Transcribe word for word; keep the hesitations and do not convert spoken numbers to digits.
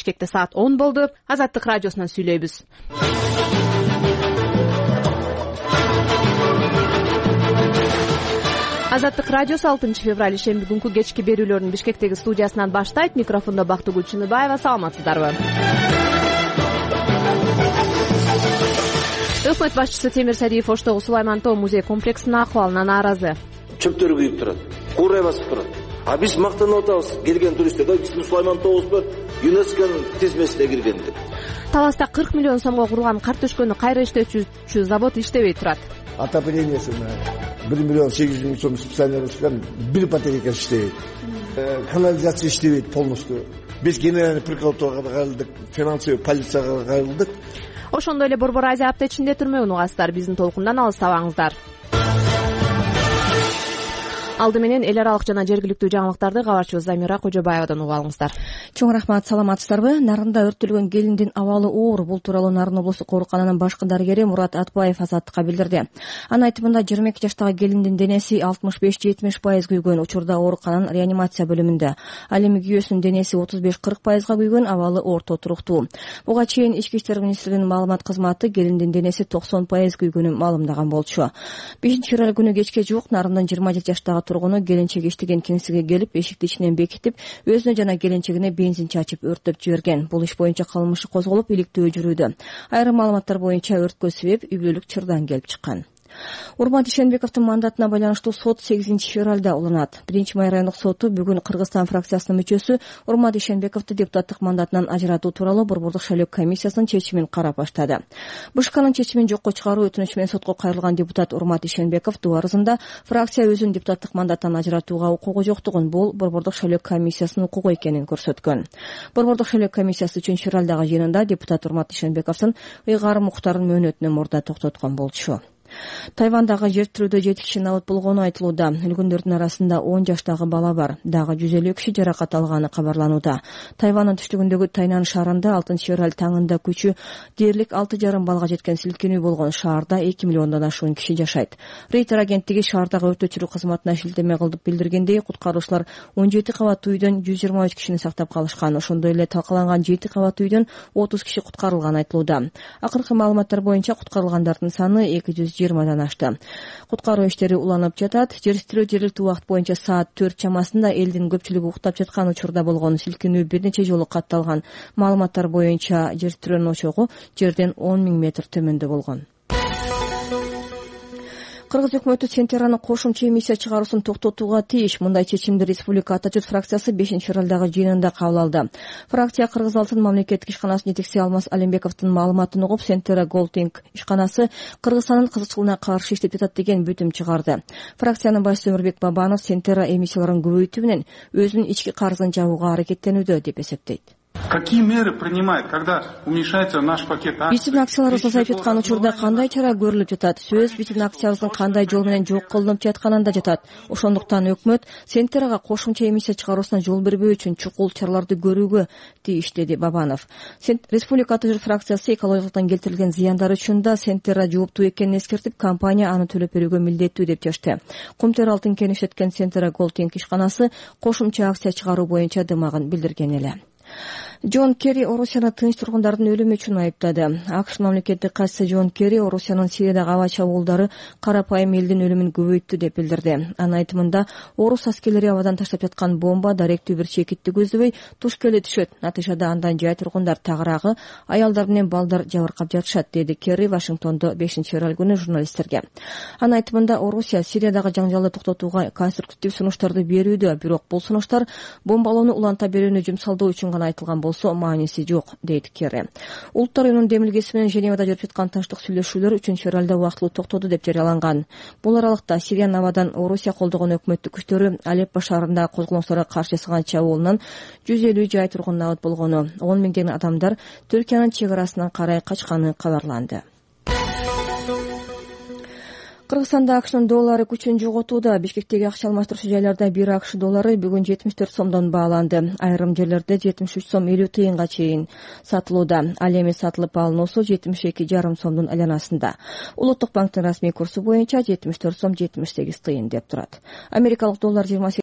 Бишкекте саат он болду. Азаттык радиосунан сүйлөйбүз. Азаттык радиосу алтынчы февраль ишемби күнкү кечки берүүлөрүн Бишкектеги студиясынан баштайт. Микрофондо Бактыгүл Чыныбаева. Саламатсыздарбы? Өкмөт башчысы Темир Садиев Оштогу Сулайман Тоо музей комплексинин акыбалына нааразы. Чөптөр күйүп турат, куурай басып турат. А биз мактанып атабыз келген туристтер, биздин Сулайман Тообузбу ЮНЕСКОнун тизмесине кирген деп. Таласта кырк миллион сомго курулган кар төшкөнү кайра иштетүүчү завод иштебей турат. Отоплениеси бир миллион сегиз жүз миң сом специально чыккан бир батарейка иштебейт. Канализация иштебейт полностью. Биз генеральный прокуратурага кайрылдык, финансовый полицияга кайрылдык. Ошондой эле Борбор Азия аптечинде түрмөгүн угасыздар. Биздин толкундан алыстабаңыздар. Алды менен эл аралык жана жергиликтүү жаңылыктарды кабарчыбыз Замира Кожобаевадан угуп алыңыздар. Чоң рахмат, саламатсыздарбы? Нарында өрттөлгөн келиндин абалы оор. Бул тууралуу Нарын облустук оорукананын башкы дарыгери Мурат Атбаев Азаттыкка билдирди. Анын айтымында жыйырма эки жаштагы келиндин денеси алтымыш беш жетимиш пайыз күйгөн. Учурда оорукананын реанимация бөлүмүндө. Ал эми күйөөсүнүн денеси отуз беш кырк пайызга күйгөн, абалы орто туруктуу. Буга чейин Ички иштер министрлигинин маалымат кызматы келиндин денеси токсон пайыз күйгөнүн маалымдаган болчу. бешинчи февраль күнү кечке жуук Нарындын жыйырма жети жаштагы тургуну келинчеги иштеген кеңсеге келип, эшикти ичинен бекитип, өзүнө жана келинчегине бензин чачып өрттөп жиберген. Бул иш боюнча кылмыш козголуп, иликтөө жүрүүдө. Айрым маалыматтар боюнча өрткө себеп үй бүлөлүк чырдан келип чыккан. Урмат Ишенбековдун мандатына байланыштуу сот сегизинчи февралда уланат. биринчи май райондук соту бүгүн Кыргызстан фракциясынын мүчөсү Урмат Ишенбековду депутаттык мандатынан ажыратуу тууралуу Борбордук шайлоо комиссиясынын чечимин карап баштады. БШКнын чечимин жокко чыгаруу өтүнүчү менен сотко кайрылган депутат Урмат Ишенбеков доо арызында фракция өзүнүн депутаттык мандаттан ажыратууга укугу жоктугун, бул Борбордук шайлоо комиссиясынын укугу экенин көрсөткөн. Борбордук шайлоо комиссиясы үчүнчү февралдагы жыйынында депутат Урмат Ишенбековдун ыйгарым укуктарын мөөнөтүнө мурда токтоткон болчу. Тайвандагы жер тирүүдө жети киши набыт болгону айтылууда. Өлгөндөрдүн арасында он жаштагы бала бар. Дагы жүз элүү киши жаракат алганы кабарланууда. Тайвандын түштүгүндөгү Тайнан шаарында алтынчы февраль таңында күчү дээрлик алты жарым балга жеткен силкинүү болгон. Шаарда эки миллиондон ашуун киши жашайт. Рейтер агенттиги шаардагы өрт өчүрүү кызматына шилтеме кылып билдиргендей, куткаруучулар он жети кабаттуу үйдөн жүз жыйырма үч кишини сактап калышкан. Ошондой эле талкаланган жети кабаттуу үйдөн отуз киши куткарылган айтылууда. Акыркы маалыматтар боюнча куткарылгандардын саны эки жүз жыйырмадан ашты. Куткаруу иштери уланып жатат. Жер тирөө жергиликтүү убакыт боюнча саат төрт чамасында элдин көпчүлүгү уктап жаткан учурда болгон. Силкинүү бир нече жолу катталган. Маалыматтар боюнча жер тирөөнүн очогу жерден он миң метр төмөндө болгон. Кыргыз өкмөтү Сентераны кошумча эмиссия чыгаруусун токтотууга тийиш. Мындай чечимди Республика Ата журт фракциясы бешинчи февралдагы жыйынында кабыл алды. Фракция Кыргыз Алтын мамлекеттик ишканасынын жетекчиси Алмаз Алимбековдун маалыматын угуп, Сентера Голдинг ишканасы Кыргызстандын кызыкчылыгына каршы иштеп жатат деген бүтүм чыгарды. Фракциянын башчысы Өмүрбек Бабанов Сентера эмиссияларын көбөйтүү менен өзүнүн ички карызын жабууга аракеттенүүдө деп эсептейт. Какие меры принимает, когда уменьшается наш пакет акций? Биздин акцияларыбыз азайып жаткан учурда кандай чара көрүлүп жатат? Сөз биздин акциябыздын кандай жол менен жок кылынып жатканында жатат. Ошондуктан өкмөт Сентерага кошумча эмиссия чыгаруусуна жол бербөө үчүн чукул чараларды көрүүгө тийиш, деди Бабанов. Республика Ата журт фракциясы экологиялыктан келтирилген зыяндар үчүн да Сентера жооптуу экенин эскертип, компания аны төлөп берүүгө милдеттүү деп чечти. Кумтер алтын кен иштеткен Сентера Голдинг ишканасы кошумча акция чыгаруу боюнча дымагын билдирген эле. Джон Керри Орусияны тынч тургундардын өлүмү үчүн айыптады. АКШ мамлекеттик катчысы Джон Керри Орусиянын Сириядагы аба чабуулдары карапайым элдин өлүмүн көбөйттү деп билдирди. Анын айтымында орус аскерлери абадан таштап жаткан бомба даректүү бир чекитти көздөбөй туш келе түшөт. Натыйжада андан жай тургундар тагыраагы, аялдар менен балдар жабыркап жатышат, деди Керри Вашингтондо бешинчи февраль күнү журналисттерге. Анын айтымында Орусия Сириядагы жаңжалды токтотууга конструктив сунуштарды берүүдө, бирок бул сунуштар бомбалоону уланта берүүнү жумсалдоо үчүн гана айтылган болсо мааниси жок, дейт Керри. Улуттар уюмунун демилгеси менен Женевада жүрүп жаткан тынчтык сүйлөшүүлөр үчүнчү февралда убактылуу токтоду деп жарыяланган. Бул аралыкта Сириянын абадан Орусия колдогон өкмөттүк күчтөрү Алеппо шаарындагы козголоңчуларга каршы жасаган чабуулунан жүз элүү жай тургун набыт болгону, он миңдеген адамдар Түркиянын чек арасынан карай качканы кабарланды. Кыргызстанда АКШнын доллары күчүн жоготууда. Бишкектеги акча алмаштыруучу жайларда бир АКШ доллары бүгүн жетимиш төрт сомдон бааланды. Айрым жерлерде жетимиш үч сом элүү тыйынга чейин сатылууда. Ал эми сатылып алынуусу жетимиш эки жарым сомдун айланасында. Улуттук банктын расмий курсу боюнча жетимиш төрт сом жетимиш сегиз тыйын деп турат. Америкалык доллар жыйырма